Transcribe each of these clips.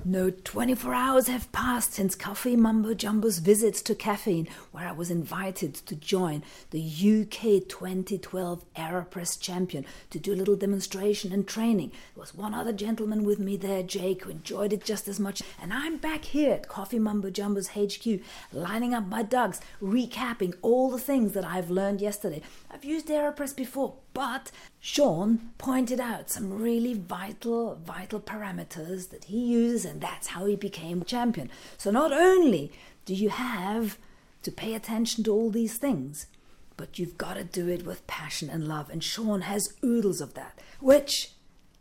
No 24 hours have passed since Coffee Mumbo Jumbo's visits to Caffeine, where I was invited to join the UK 2012 AeroPress champion to do a little demonstration and training. There was one other gentleman with me there, Jake, who enjoyed it just as much. And I'm back here at Coffee Mumbo Jumbo's HQ, lining up my ducks, recapping all the things that I've learned yesterday. I've used AeroPress before, but Sean pointed out some really vital parameters that he uses, and that's how he became champion. So not only do you have to pay attention to all these things, but you've got to do it with passion and love. And Sean has oodles of that, which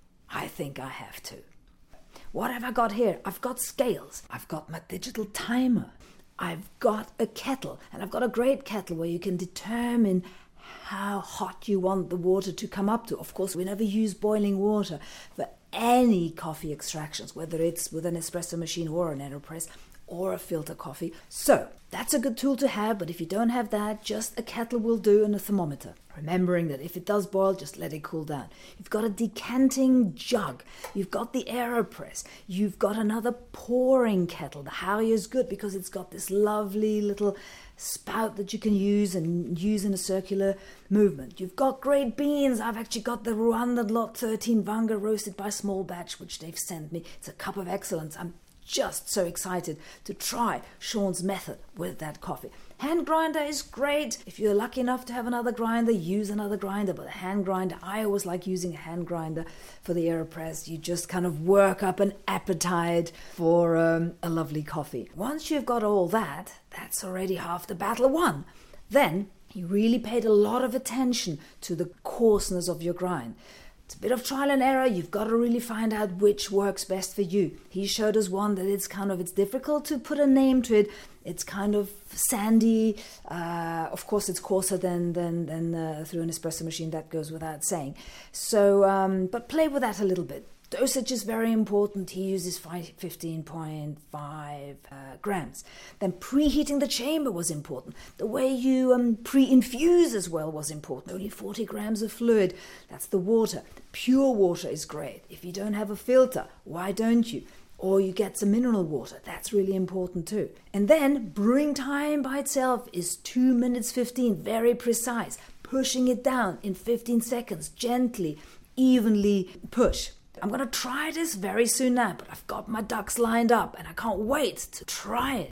I think I have too. What have I got here? I've got scales. I've got my digital timer. I've got a kettle, and I've got a great kettle where you can determine how hot you want the water to come up to. Of course, we never use boiling water for any coffee extractions, whether it's with an espresso machine or an AeroPress or a filter coffee. So that's a good tool to have, but if you don't have that, just a kettle will do and a thermometer. Remembering that if it does boil, just let it cool down. You've got a decanting jug. You've got the AeroPress. You've got another pouring kettle. The Haoyu is good because it's got this lovely little spout that you can use and use in a circular movement. You've got great beans. I've actually got the Rwanda Lot 13 Vanga roasted by Small Batch, which they've sent me. It's a cup of excellence. I'm just so excited to try Sean's method with that coffee. Hand grinder is great. If you're lucky enough to have another grinder, use another grinder. But a hand grinder, I always like using a hand grinder for the AeroPress. You just kind of work up an appetite for a lovely coffee. Once you've got all that, that's already half the battle won. Then you really paid a lot of attention to the coarseness of your grind. It's a bit of trial and error. You've got to really find out which works best for you. He showed us one that it's difficult to put a name to it. It's kind of sandy. Of course, it's coarser than through an espresso machine. That goes without saying. So, but play with that a little bit. Dosage is very important. He uses 15.5 grams. Then preheating the chamber was important. The way you pre-infuse as well was important. Only 40 grams of fluid. That's the water. Pure water is great. If you don't have a filter, why don't you? Or you get some mineral water. That's really important too. And then brewing time by itself is 2 minutes 15. Very precise. Pushing it down in 15 seconds. Gently, evenly push. I'm going to try this very soon now, but I've got my ducks lined up and I can't wait to try it.